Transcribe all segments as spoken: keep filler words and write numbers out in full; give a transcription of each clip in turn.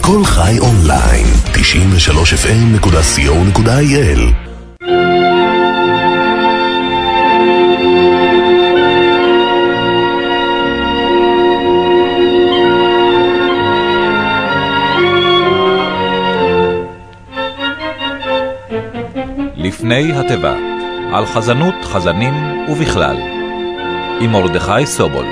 כל חי אונליין, תשעים ושלוש אף אם נקודה סי או נקודה איי אל. לפני התיבה, על חזנות, חזנים ובכלל, עם מרדכי סובול.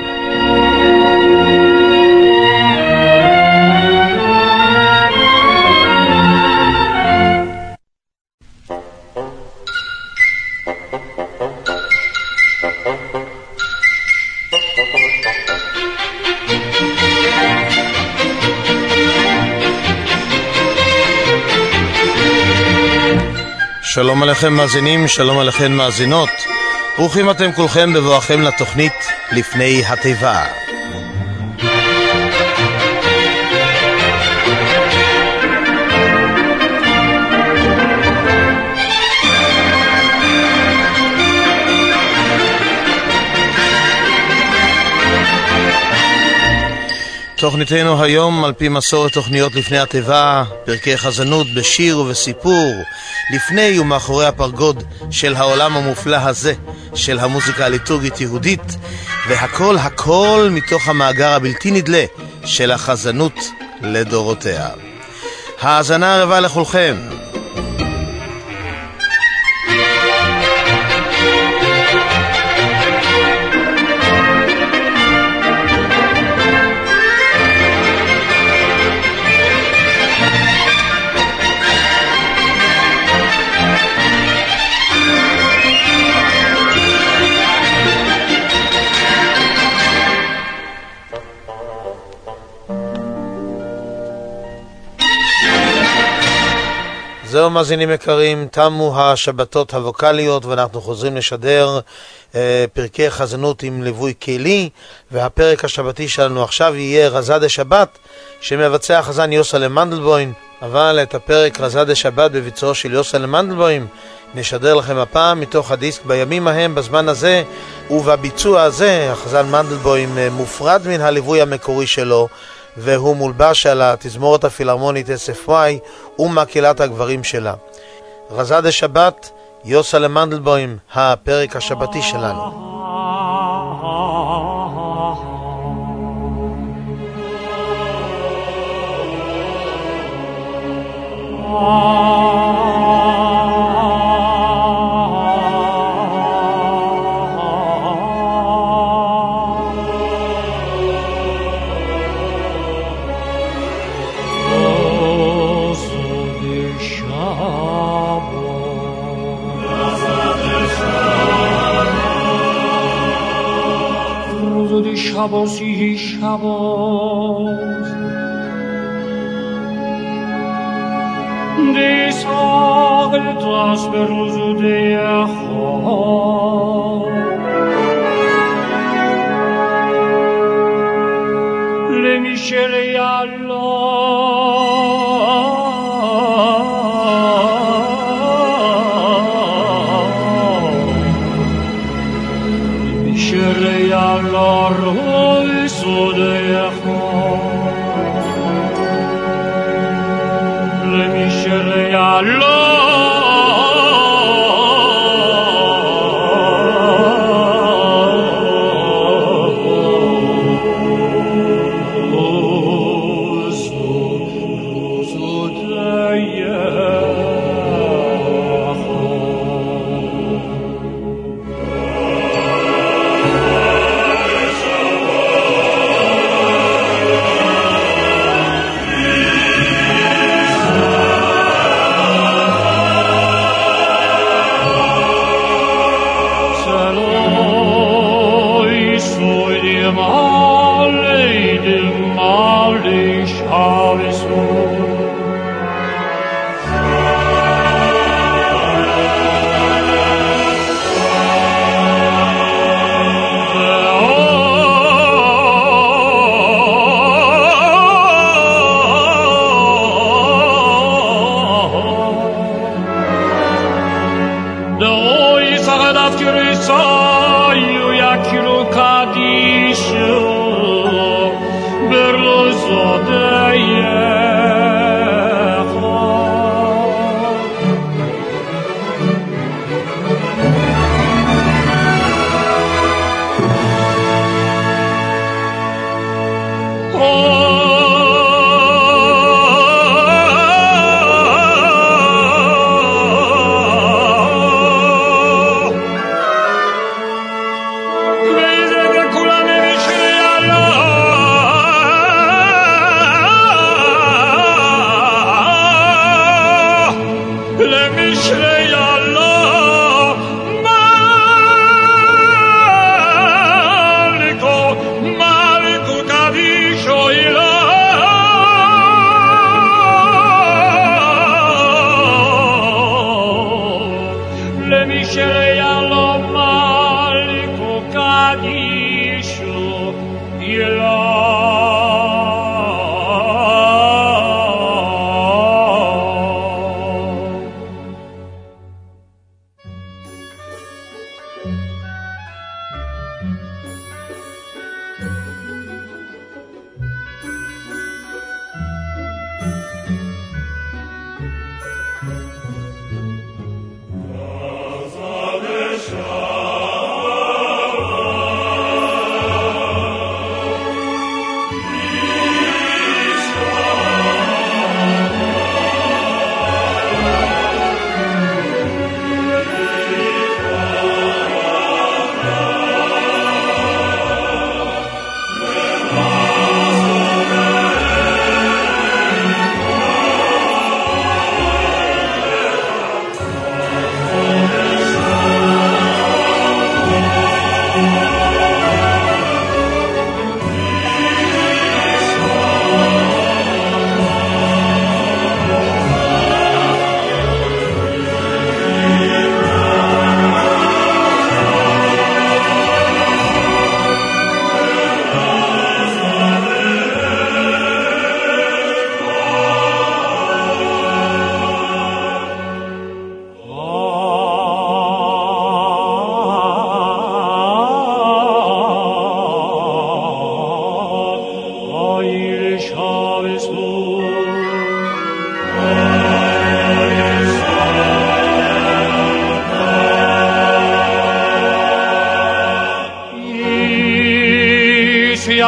שלום עליכם מאזינים, שלום עליכם מאזינות. ברוכים אתם כולכם בבואכם לתוכנית לפני התיבה. תוכניתנו היום על פי מסורת תוכניות לפני התיבה, פרקי חזנות בשיר ובסיפור, לפני ומאחורי הפרגוד של העולם המופלא הזה, של המוזיקה הליטורגית יהודית, והכל הכל מתוך המאגר הבלתי נדלה של החזנות לדורותיה. האזנה הרבה לכולכם. זהו מאזינים יקרים, תמו השבתות הווקליות ואנחנו חוזרים לשדר אה, פרקי חזנות עם ליווי קהילי, והפרק השבתי שלנו עכשיו יהיה רזה דה שבת שמבצע החזן יוסלם מנדלבוים. אבל את הפרק רזה דה שבת בביצועו של יוסלם מנדלבוים נשדר לכם הפעם מתוך הדיסק בימים ההם בזמן הזה, ובביצוע הזה החזן מנדלבוים מופרד מן הליווי המקורי שלו, והוא מולבש על התזמורת הפילהרמונית אס אף וואי ומקהלת הגברים שלה. רזה דה שבת, יוסלם מנדלבוים, הפרק השבתי שלנו. Shabbos yi Shabbos Des Hagel beruzu de Achor Le Michel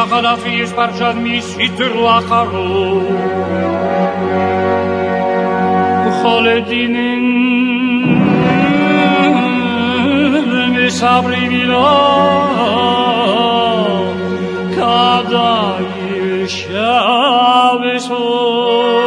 חלפי פרשת מסתרו אחרו וכל דינן מסברי מילה כדאי שבסו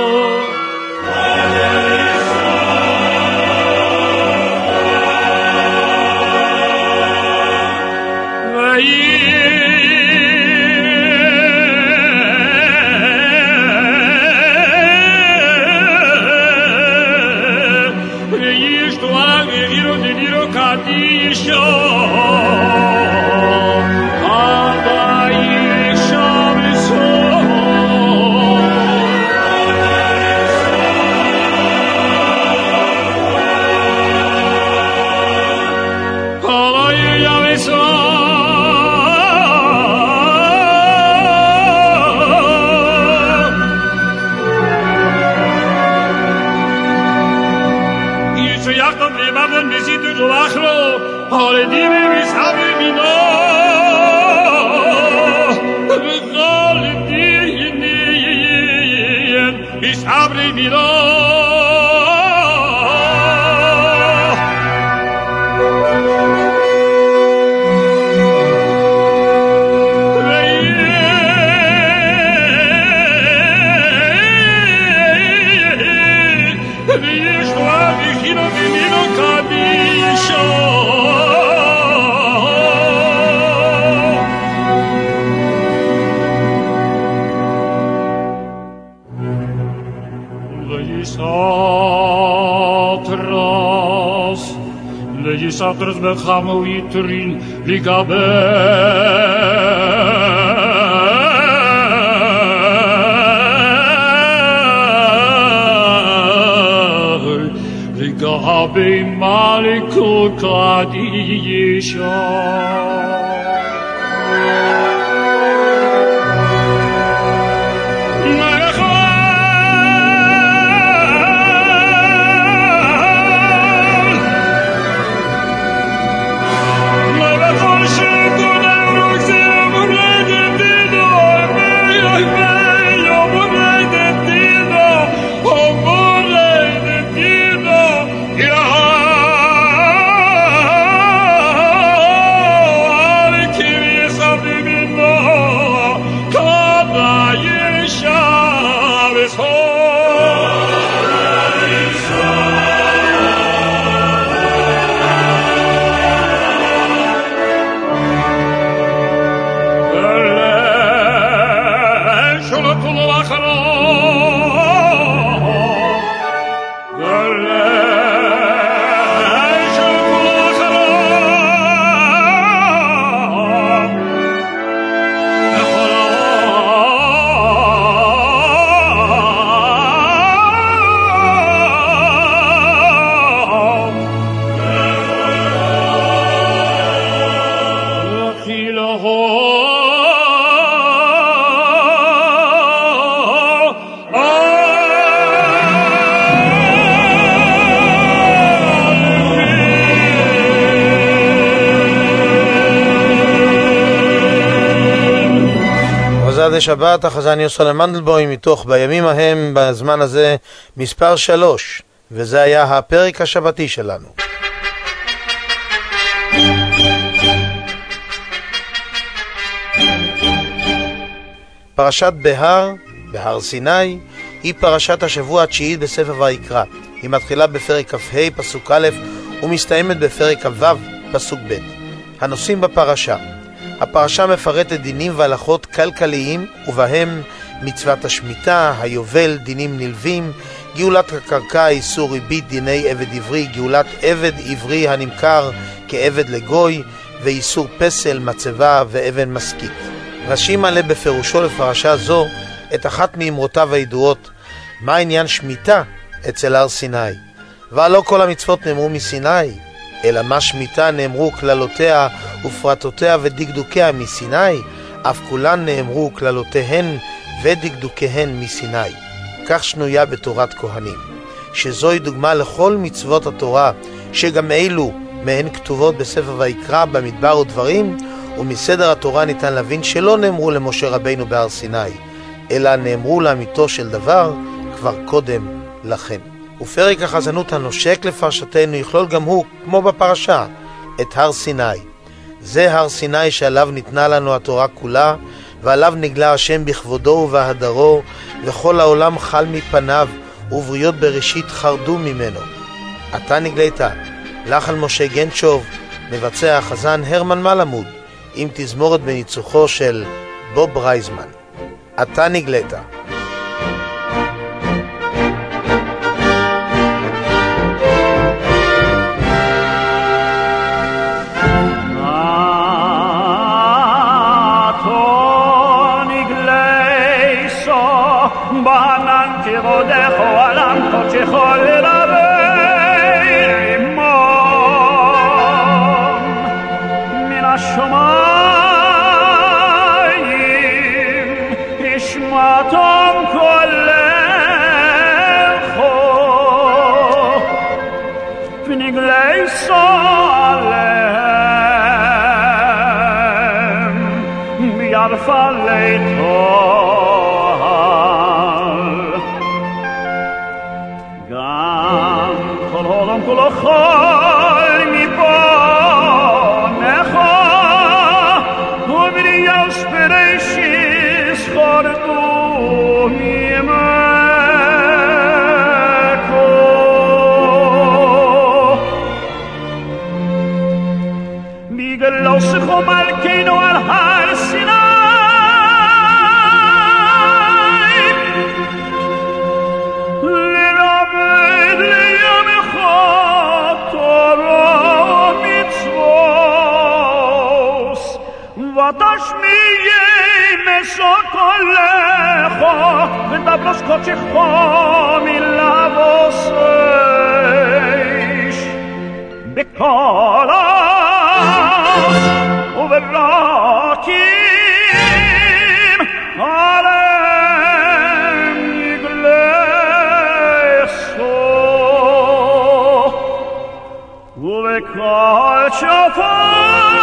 Satras bechamo yitrin ligabe ligabe malikul kadisha שבת, החזן יוסף מנדלבוים, מתוך בימים ההם, בזמן הזה, מספר שלוש, וזה היה הפרק השבתי שלנו. פרשת בהר, בהר סיני, היא פרשת השבוע התשיעית בספר ויקרא. היא מתחילה בפרק כ"ה פסוק א' ומסתיימת בפרק כ"ו פסוק ב'. הנושאים בפרשה: הפרשה מפרטת דינים והלכות כלכליים, ובהם מצוות השמיטה, היובל, דינים נלווים, גאולת הקרקע, איסור ריבית, דיני עבד עברי, גאולת עבד עברי הנמכר כעבד לגוי, ואיסור פסל, מצבה ואבן מסקית. רש"י מעלה בפירושו לפרשה זו את אחת מאמרותיו הידועות, מה עניין שמיטה אצל הר סיני? ולא כל המצוות נאמרו מסיני, אלא מה שמיטה נאמרו כללותיה ופרטותיה ודקדוקיה מסיני, אף כולן נאמרו כללותיהן ודקדוקיהן מסיני. כך שנויה בתורת כהנים, שזוהי דוגמה לכל מצוות התורה, שגם אלו מהן כתובות בספר ויקרא, במדבר ודברים, ומסדר התורה ניתן להבין שלא נאמרו למשה רבינו בהר סיני, אלא נאמרו לאמיתו של דבר כבר קודם לכן. ופרק החזנות הנושק לפרשתנו יכלול גם הוא, כמו בפרשה, את הר סיני. זה הר סיני שעליו ניתנה לנו התורה כולה, ועליו נגלה השם בכבודו ובהדרו, וכל העולם חל מפניו, ובריות בראשית חרדו ממנו. אתה נגלית, לחן משה גנצ'וב, מבצע החזן הרמן מלמוד, עם תזמורת בניצוחו של בוב רייזמן. אתה נגלית. כבודך עולם קודשך לרבי רימון מן השמיים נשמתם קולך ונגלי סעליהם בירפלי טוב כל החול מפונך ובריאס בראשיס חרדו ממקו בגלוסך מלכנו על הר סיני ללמד לימך ותשמיעי מסוקולך ותבלוש קודשך מלבוסש בקול עז וברקים עליהם נגלסו ובקול שופר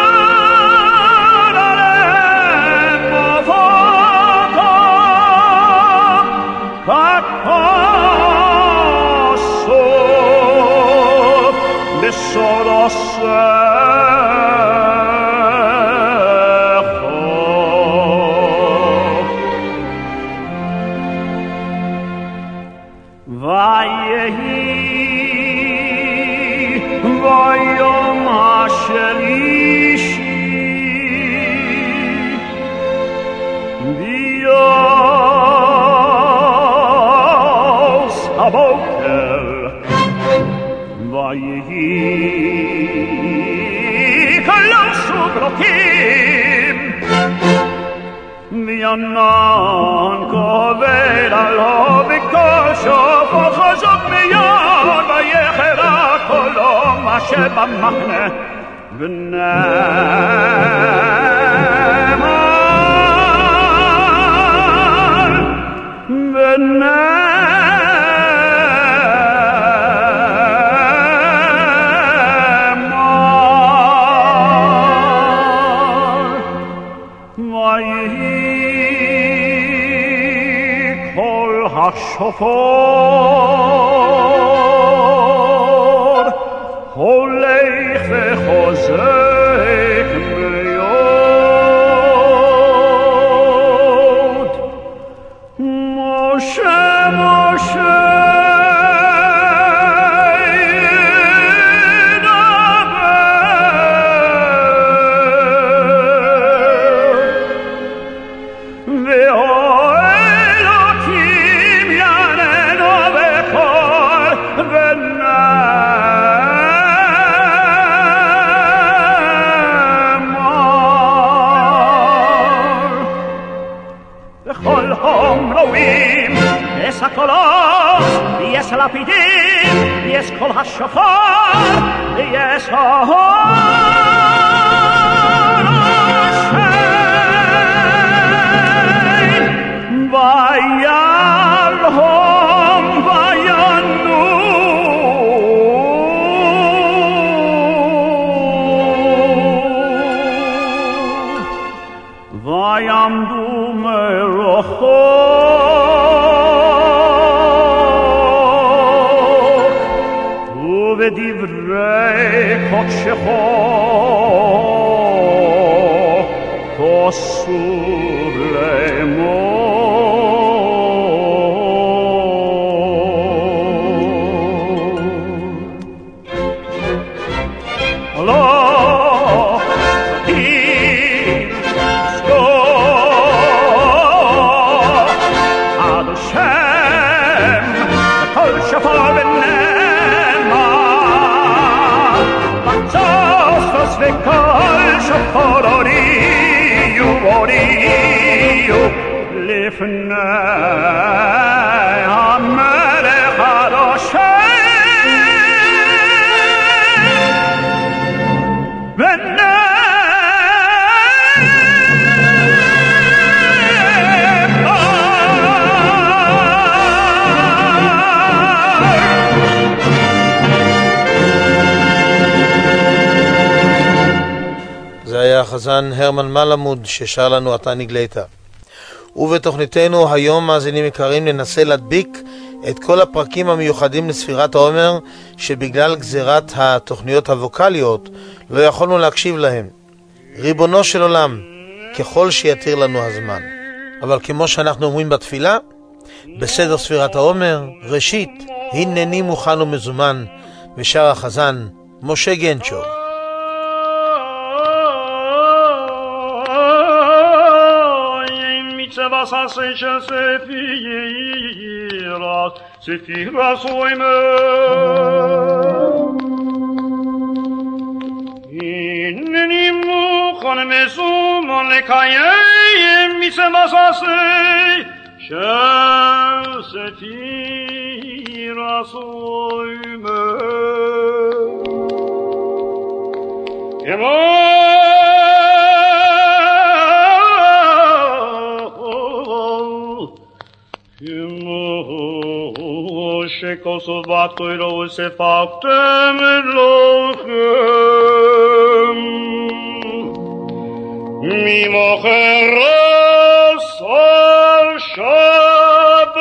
solo sejo vayehi vayom hashlishi dios abokel vayehi brokim vianan kover alo bikosho khazok miyan vaykhra kolom asher bamachne v'nemal v'nemal השופר הולך וחוזק מאוד משה משה הקולות, יש לפידים, יש קול השופר, יש ההור השם, וירום וינום. ובדברי קודשך תסור לאמור. לא תזכור עד השם כל שפר ונאמר בצוס וכל שפר אוריו אוריו לפני המלך הרושם זה היה החזן הרמן מלמוד ששר לנו אתה נגלית. ובתוכניתנו היום, מאזינים יקרים, ננסה להדביק את כל הפרקים המיוחדים לספירת העומר שבגלל גזירת התוכניות הווקליות לא יכולנו להקשיב להם. ריבונו של עולם, ככל שיתיר לנו הזמן. אבל כמו שאנחנו אומרים בתפילה, בסדר ספירת העומר, ראשית, הנני מוכן ומזומן, ושר החזן משה גנצ'וב. Vasase shel sefiras, sefiras oime. Hineni muchan mezuman lekayem mitzvasase shel sefiras oime. Emo שכוסובתו וספקתם לכם ממוחר סל שבת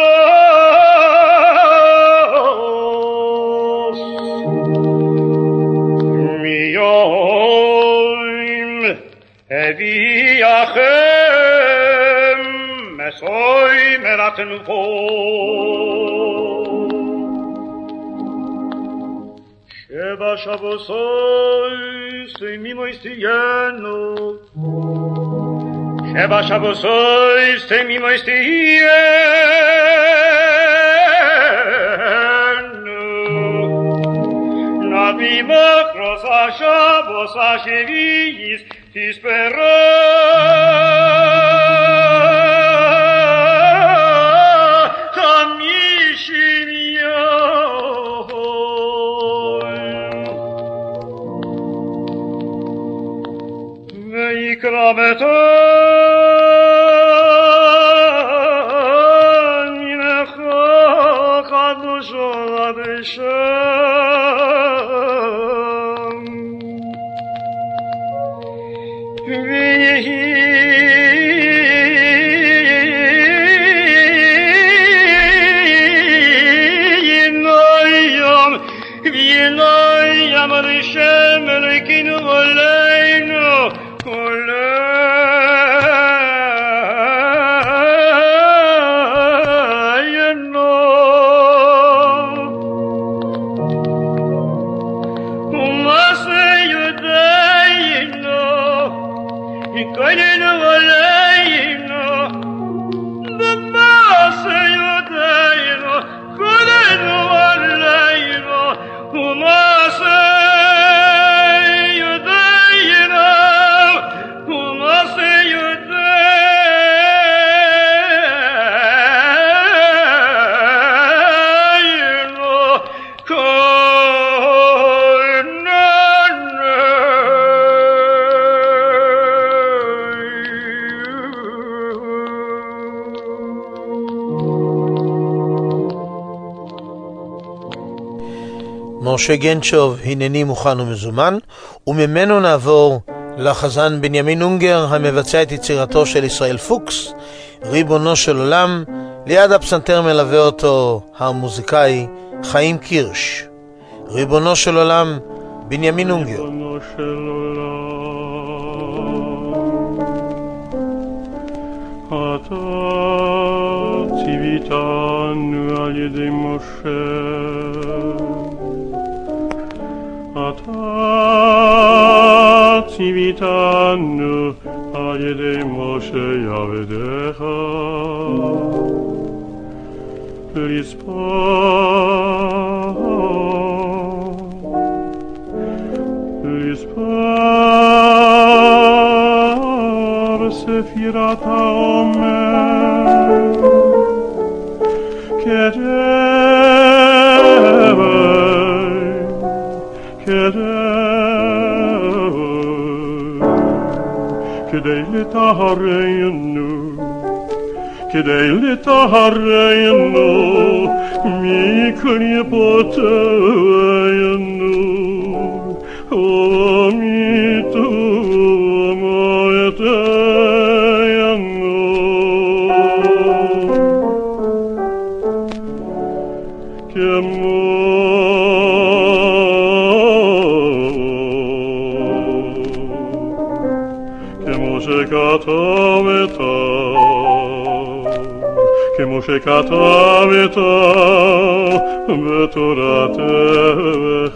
מיום הביאכם מסוי מרתנפו שבע שבוסוי סיימימו הסתיינו שבע שבוסוי סיימימו הסתיינו נבי מקרוס השבוס השביעיס תספרו חמישים קרבתן מנך קדושו בשם ויהי נוים וינוים לשם אלוקינו עלינו משה גנצ'וב, הנני מוכן ומזומן, וממנו נעבור לחזן בנימין אונגר המבצע את יצירתו של ישראל פוקס, ריבונו של עולם. ליד הפסנתר מלווה אותו המוזיקאי חיים קירש. ריבונו של עולם, בנימין אונגר. ריבונו של עולם, אתה ציוויתנו על ידי משה, אתה ציוויתנו על ידי משה עבדך, לספור לספור ספירת העומר כדי כדי כדי לטהרנו כדי לטהרנו מקליפותינו ומטומאותינו, כמו כמו שכתבת כמו שכתבת בתורתך.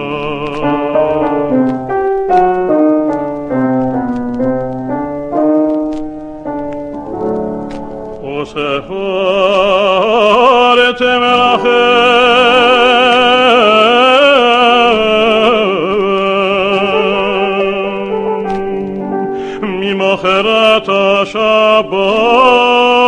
וספרתם לכם ממחרת השבת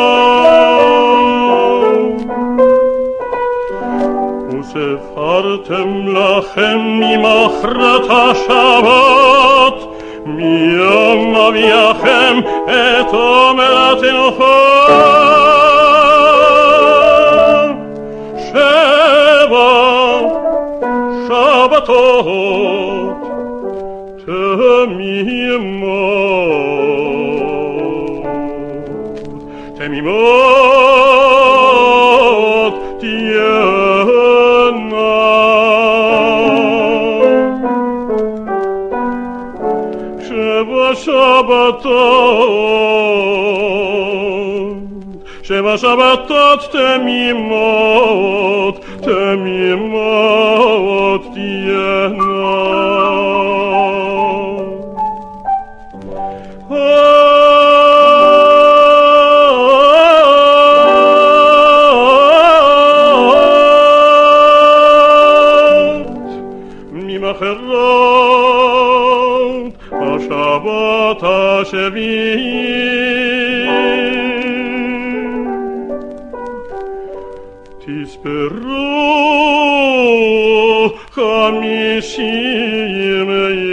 וספרתם לכם ממחרת השבת מיום אביכם את עומר התינוקות שבע שבתות תמימות תמימות תהיינה שבע שבתות שבע שבתות תמימות תמימות תהיינה. ממחרת השבת השביעית תספרו חמישים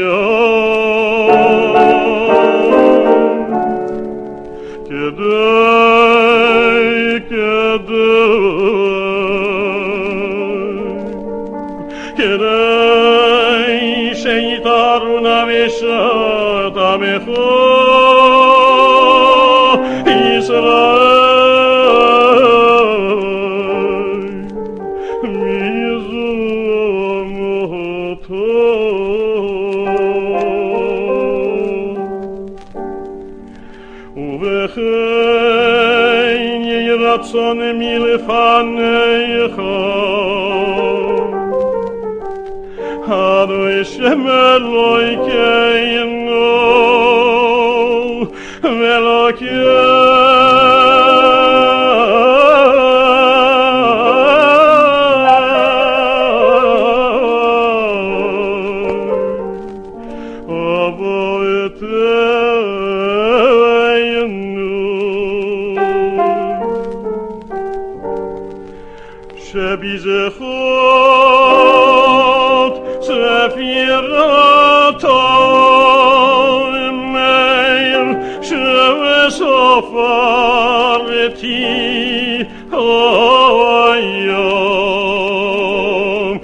יום כדי כדי כדי שיתארו נפשת עמך ישראל ובכן יהי רצון מלפניך אדוני שם אלוהינו שבזכות ספירת העומר שספרתי היום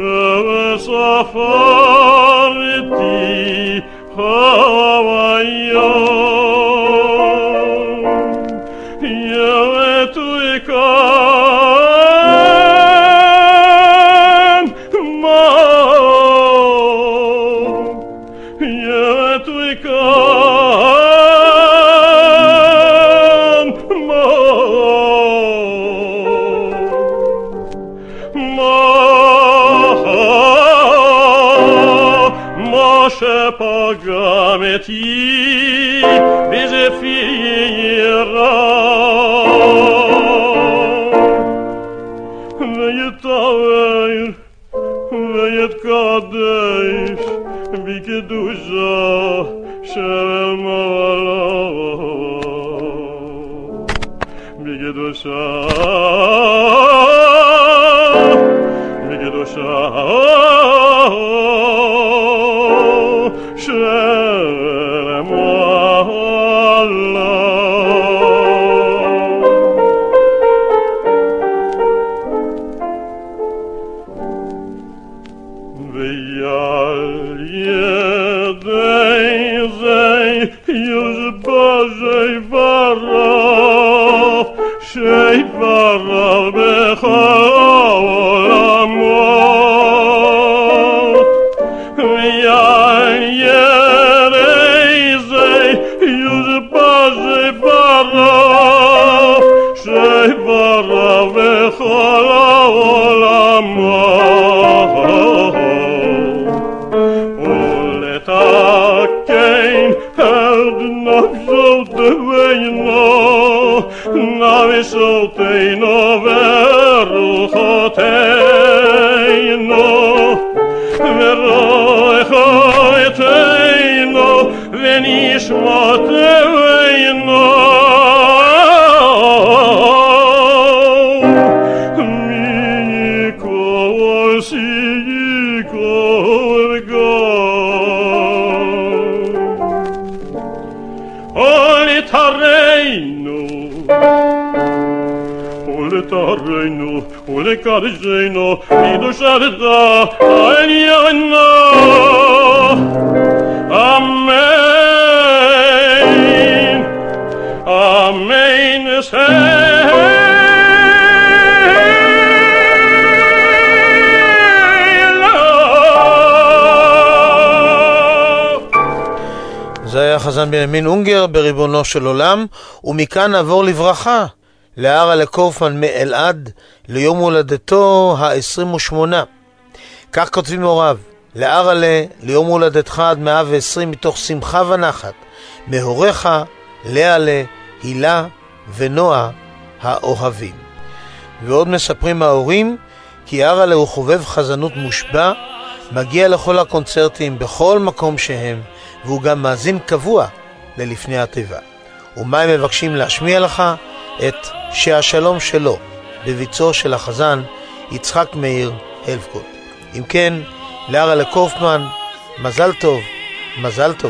שספרתי היום ירדו כאן שפגם אתי וזפירה ויתאר ויתקדש בקדושה של מעלה בקדושה בקדושה של מעלה ויעל ידי זה יושבע שיברך שיברך בכל העולמות ויעל ידי זה יושבע שיברך שיברך בכל העולמות ולתקן את נפשותינו נפשותינו ורוחותינו ורוחותינו ונשמותינו מכל סיכל גן ולתרנו ולתרנו ולקדשנו בקדושתך העליונה אמן אמן זה היה חזן בנימין אונגר בריבונו של עולם, ומכאן נעבור לברכה להרלה קופמן מאלעד ליום הולדתו ה-עשרים ושמונה. כך כותבים הוריו: להרלה ליום הולדתך עד מאה ועשרים מתוך שמחה ונחת מהוריך להלה, הילה ונועה האוהבים. ועוד מספרים ההורים כי הרלה הוא חובב חזנות מושבע, מגיע לכל הקונצרטים בכל מקום שהם, והוא גם מאזין קבוע ללפני התיבה. ומה הם מבקשים להשמיע לך? את שהשלום שלו בביצוע של החזן יצחק מאיר הלפקוט. אם כן, להרלה קופמן, מזל טוב, מזל טוב.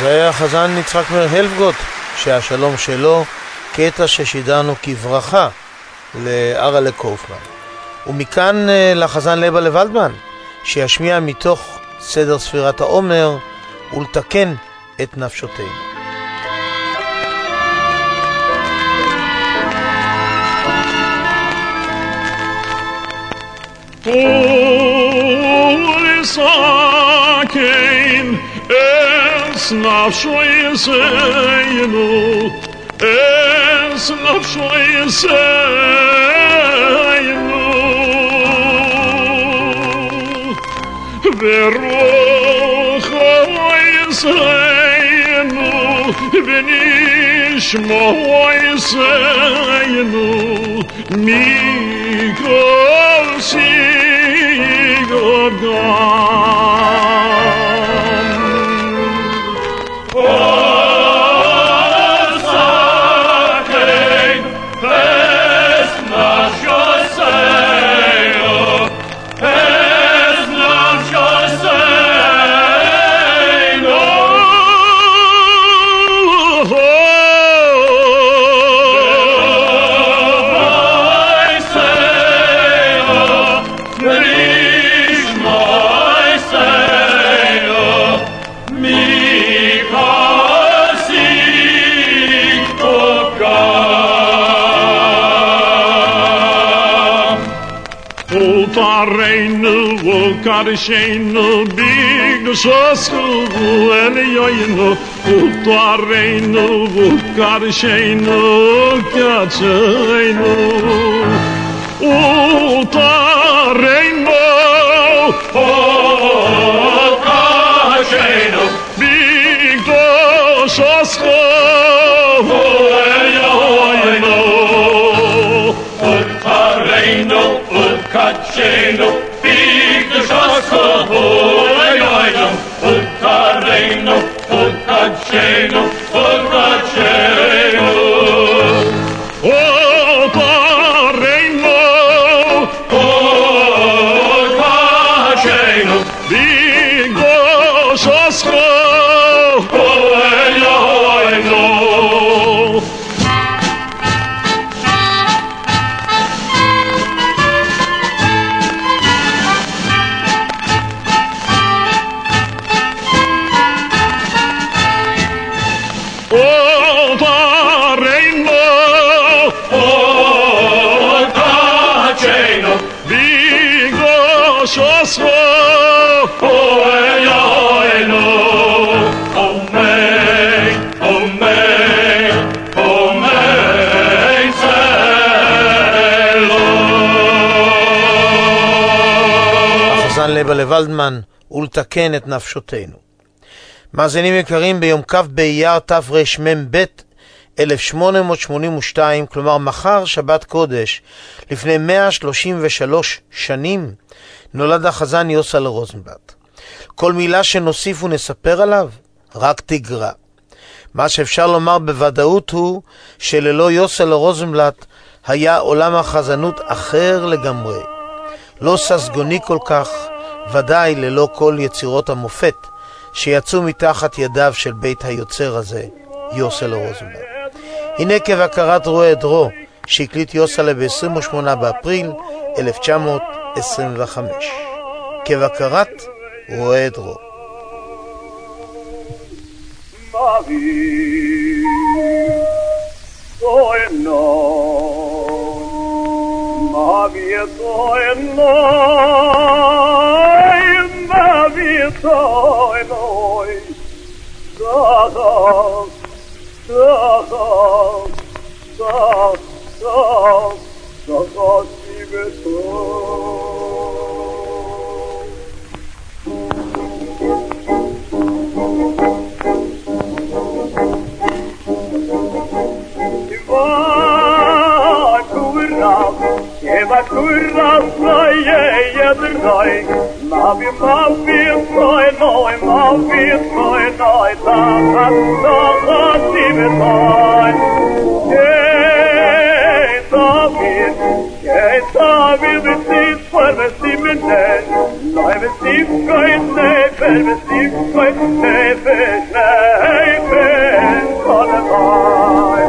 זה החזן יצחק מאיר הלפגוט, שהשלום שלו, קטע ששידרנו כברכה לארלה קופמן. ומכאן לחזן לבה לוולדמן, שישמיע מתוך סדר ספירת העומר ולתקן את נפשותינו. ולסכן es nafshoyesenu es nafshoyesenu verochoyesenu benishmoyesenu mikol sigogam Reinu karshenu big shosku elyoynu utareinu karshenu kachaynu utareinu karshenu big shosku elyoynu utareinu Kacheno, big the Shosco, Hoyoino, Utareno, Ukacheno, Ukacheno, Utareno, Ukacheno, big the Shosco, Hoyoino. Shosco, Hoyoino, Omei, Omei, Omei, Zelo. החזן לבה לוולדמן ולתקן את נפשותינו. מאזינים יקרים, ביום כ' באייר תרמ"ב אלף שמונה מאות שמונים ושתיים, כלומר מחר שבת קודש, לפני מאה שלושים ושלוש שנים, נולד החזן יוסל רוזנבלט. כל מילה שנוסיף ונספר עליו רק תגרע. מה שאפשר לומר בוודאות הוא שללא יוסל רוזנבלט היה עולם החזנות אחר לגמרי. לא ססגוני כל כך, ודאי ללא כל יצירות המופת שיצאו מתחת ידיו של בית היוצר הזה, יוסל רוזנבלט. הנה כבקרת רואה דרו שהקליט יוסלה ב-עשרים ושמונה באפריל אלף תשע מאות עשרים וחמש. כבקרת רואה דרו. Mavi soeno Mavi soeno Mavi soeno Da da da da da da da da sibeto Eva kurra saye yedray Mavi mavi soy noy Mavi soy noy Ta ta ta ta sibetoy Hey David Hey David Bitit for the Simenen, Leute Sim kein Nefer, Sim kein Nefer, Nefer, Konnebai.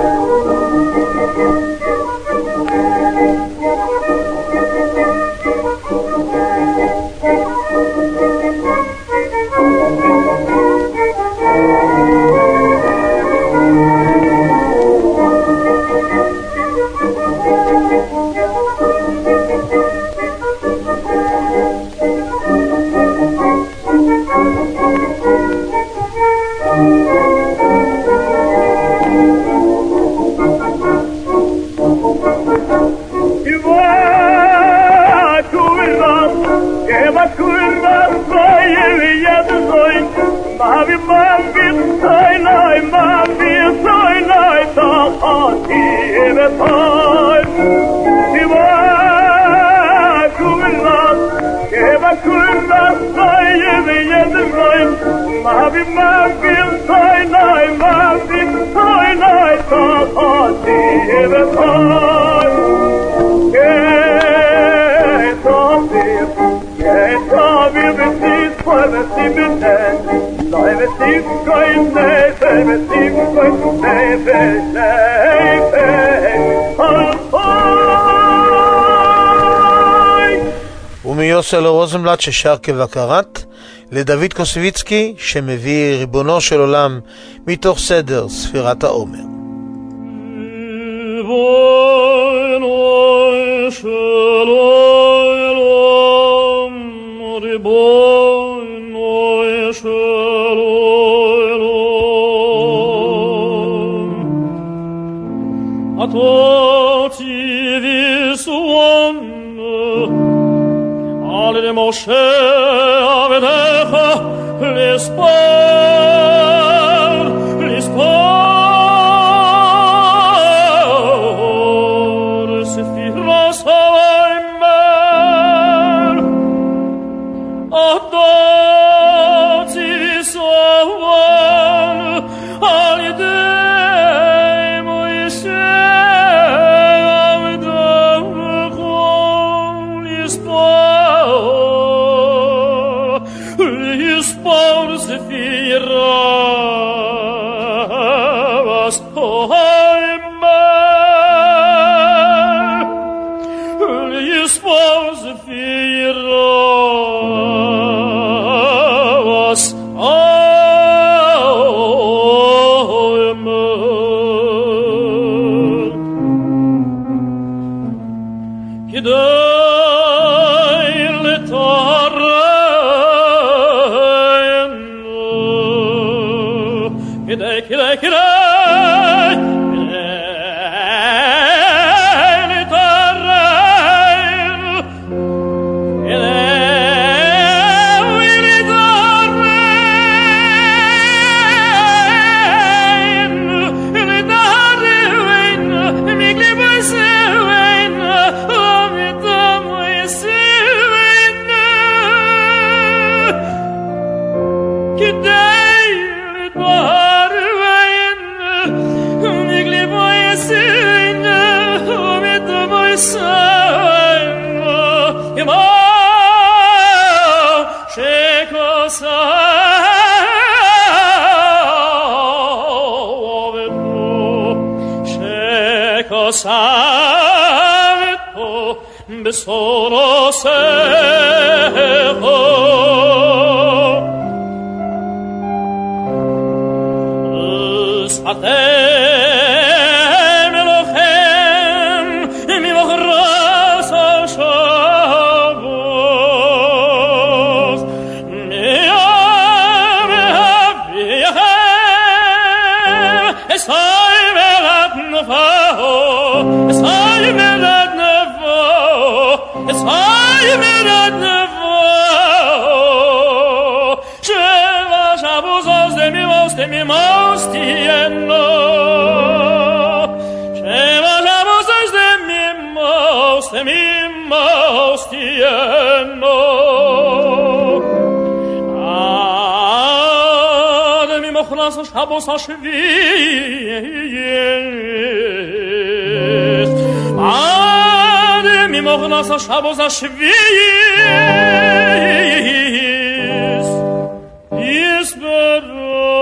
ומיוסלו רוזנבלט ששר כבקרת, לדוד קוסביצקי שמביא ריבונו של עולם מתוך סדר ספירת העומר. ריבונו של עולם, ריבונו של עולם, אתה תביסון על משה עבדך לספור, לספור ספירה סלמר, אתה תביסון על ידי משה עבדך לספור, לספור ספירה סלמר, לספור ספירה Salto besono seco Satem Elochem mi vochras Shabbos mi am havichem esay velat nefo esay velat nefo esay velat nefo sheva Shabbos os de mi vos de mi mos tieno sheva Shabbos os de mi mos de mi mos tieno ad mi mochlas Shabbos hashvi ad mi ממוך נעשה שבוז השביעיס יסברו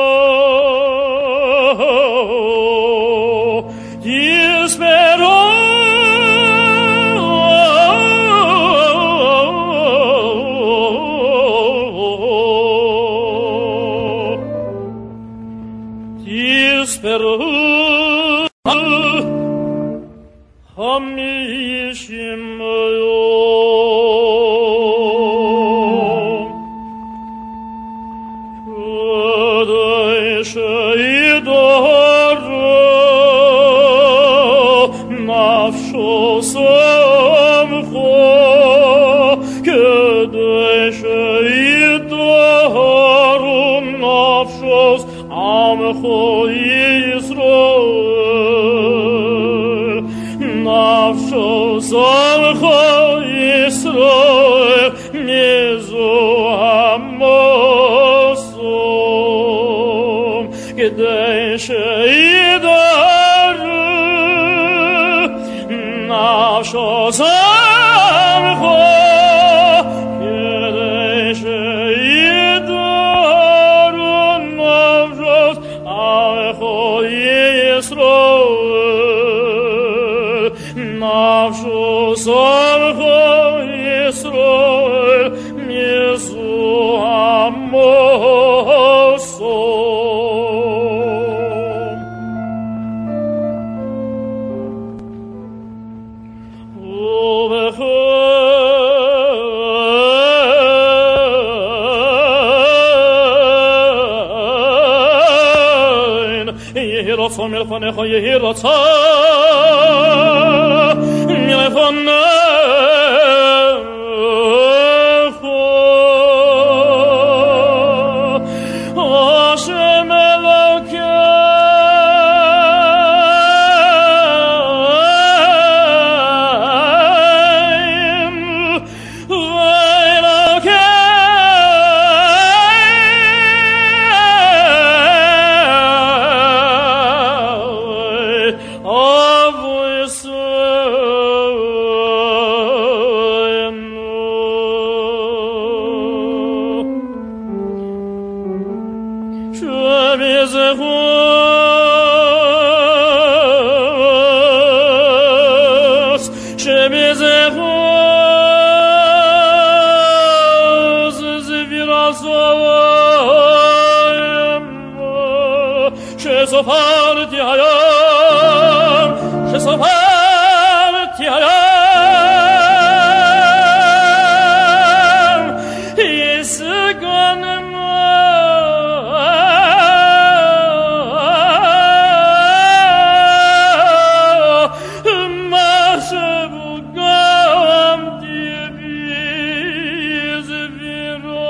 יסברו יסברו חמישים יום כדי שידורו נפשו שמחו כדי שידורו נפשו עמכו ישראל נפשו שמחו ישראל מזו המוסום כדי שידורו נפשו שמחו כדי שידורו נפשו עמכו ישראל נפשו שמחו ישראל מזו המוסום ובכן יהי רצון מלפניך יהי רצון מלפניך השם שסופרתי היום, שסופרתי היום, יסגון מה שבוגמתי בזבירו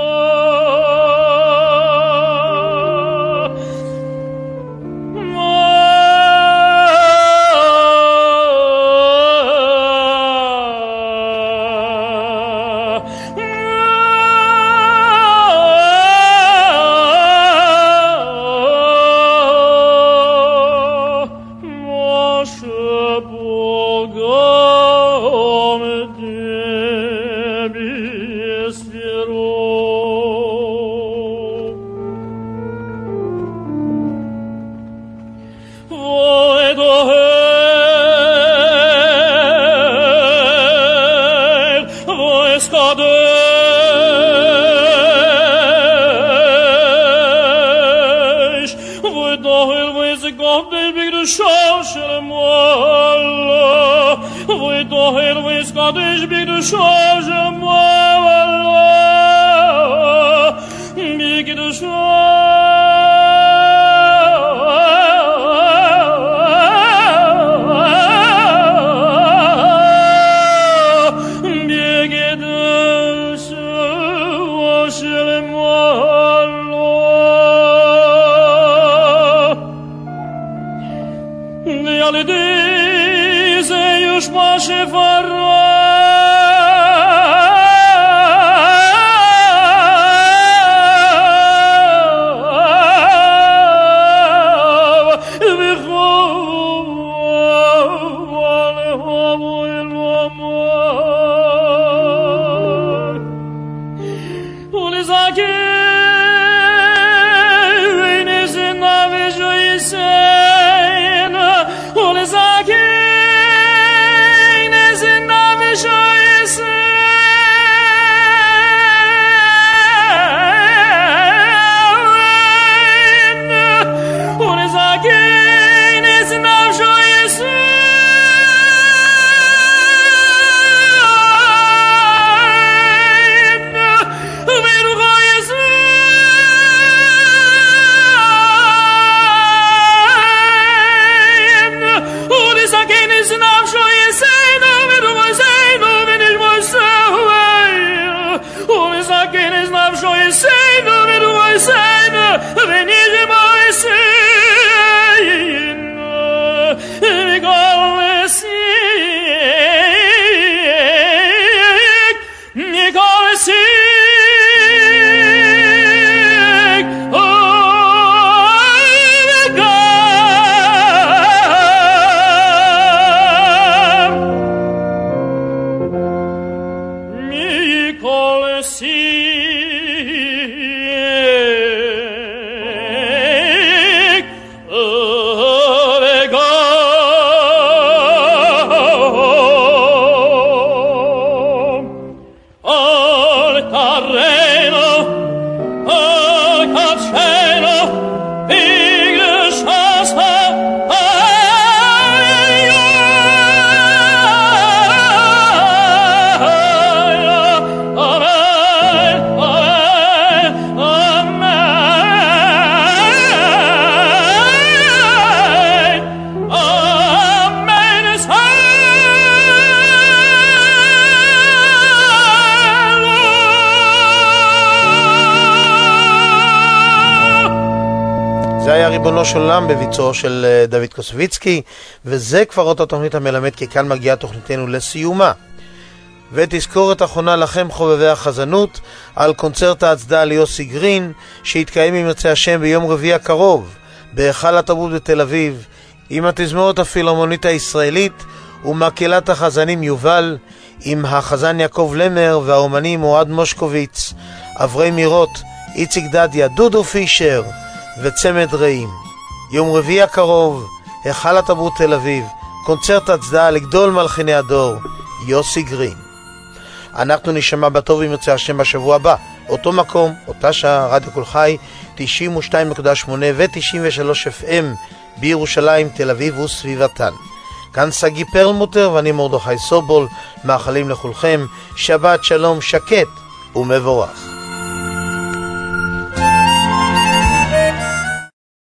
Oh זה היה ריבונו של עולם בביצועו של דוד קוסוביצקי, וזה כבר אותה תוכנית המלמד, כי כאן מגיעה תוכניתנו לסיומה. ותזכורת אחרונה לכם חובבי החזנות על קונצרט ההצדעה ליוסי גרין, שיתקיים עם ירצה השם ביום רביעי הקרוב בהיכל התרבות בתל אביב, עם התזמורת הפילהרמונית הישראלית ומקהלת החזנים יובל, עם החזן יעקב למר והאומנים אוהד מושקוביץ, אברי מירות, איציק דדיה, דודו פישר וצמד רעים. יום רביעי הקרוב, היכל התרבות תל אביב, קונצרט הצדעה לגדול מלחיני הדור, יוסי גרין. אנחנו נשמע בטוב עם ירצה השם בשבוע הבא, אותו מקום, אותה שעה, רדיו כל חי, תשעים ושתיים נקודה שמונה ו-תשעים ושלוש אף אם בירושלים, תל אביב וסביבתן. כאן סגי פרלמוטר ואני מרדכי סובול, מאחלים לכולכם שבת שלום שקט ומבורך.